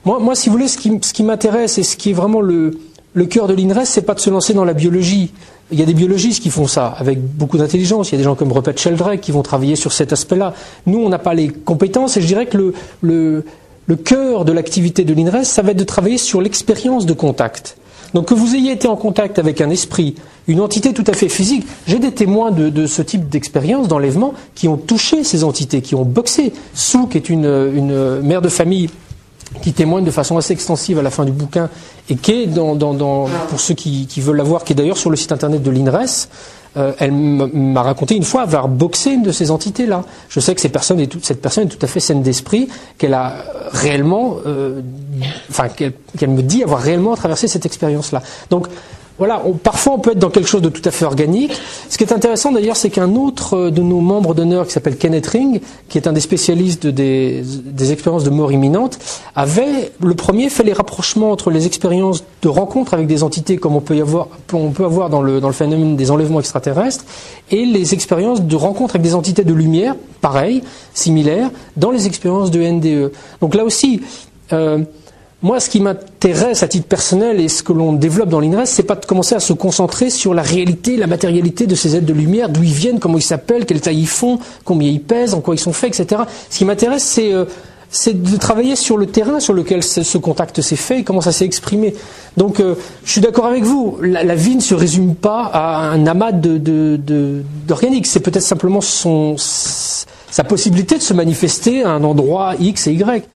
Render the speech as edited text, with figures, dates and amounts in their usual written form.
Moi, si vous voulez, ce qui m'intéresse et ce qui est vraiment le cœur de l'INRES, c'est pas de se lancer dans la biologie. Il y a des biologistes qui font ça avec beaucoup d'intelligence. Il y a des gens comme Rupert Sheldrake qui vont travailler sur cet aspect-là. Nous, on n'a pas les compétences et je dirais que le cœur de l'activité de l'INRES, ça va être de travailler sur l'expérience de contact. Donc que vous ayez été en contact avec un esprit, une entité tout à fait physique. J'ai des témoins de ce type d'expérience, d'enlèvement, qui ont touché ces entités, qui ont boxé. Sue, qui est une mère de famille, qui témoigne de façon assez extensive à la fin du bouquin, et qui est pour ceux qui veulent la voir, qui est d'ailleurs sur le site internet de l'INRES, elle m'a raconté une fois avoir boxé une de ces entités-là. Je sais que cette personne est tout à fait saine d'esprit, qu'elle a réellement, qu'elle me dit avoir réellement traversé cette expérience-là. Donc, voilà, parfois on peut être dans quelque chose de tout à fait organique. Ce qui est intéressant d'ailleurs, c'est qu'un autre de nos membres d'honneur, qui s'appelle Kenneth Ring, qui est un des spécialistes des expériences de mort imminente, avait le premier fait les rapprochements entre les expériences de rencontre avec des entités, comme on peut avoir dans le phénomène des enlèvements extraterrestres, et les expériences de rencontre avec des entités de lumière, pareil, similaires, dans les expériences de NDE. Donc là aussi, moi, ce qui m'intéresse à titre personnel et ce que l'on développe dans l'INRES, c'est pas de commencer à se concentrer sur la réalité, la matérialité de ces êtres de lumière, d'où ils viennent, comment ils s'appellent, quelle taille ils font, combien ils pèsent, en quoi ils sont faits, etc. Ce qui m'intéresse, c'est de travailler sur le terrain sur lequel ce contact s'est fait et comment ça s'est exprimé. Donc, je suis d'accord avec vous. La vie ne se résume pas à un amas d'organique. C'est peut-être simplement sa possibilité de se manifester à un endroit X et Y.